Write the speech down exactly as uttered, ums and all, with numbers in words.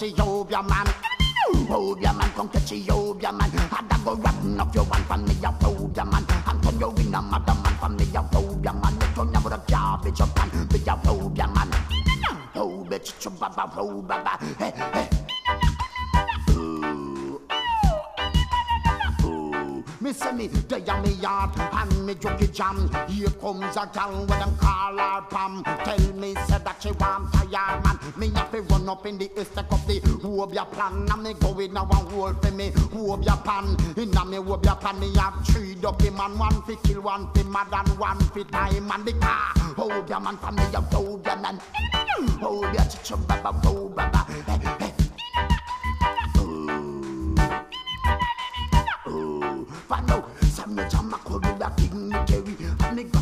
Ethiopia man. Phobia man, come catch Ethiopia man. I don't go rapping up your one family of phobia man. Antonio Wina, madam man, family of phobia man. Don't never a garbage of man, be a phobia man. Oh, bitch, baba, oh, baba, hey, hey. Me say me, they are me yard, and me jockey jam. Here comes a gal with them call her Pam. Tell me, say that she want tired man. Me have to run up in the east, take up the Wobia plan. And me go in a one hole for me, Wobia pan. In a me Wobia pan, me have three ducky man. One fi kill, one fi mad, and one fi time. And the car, Wobia man, family of Wobia man. Wobia chicho baba, Wobia baba. Hey, hey. Fano, some jam a cold with a king carry.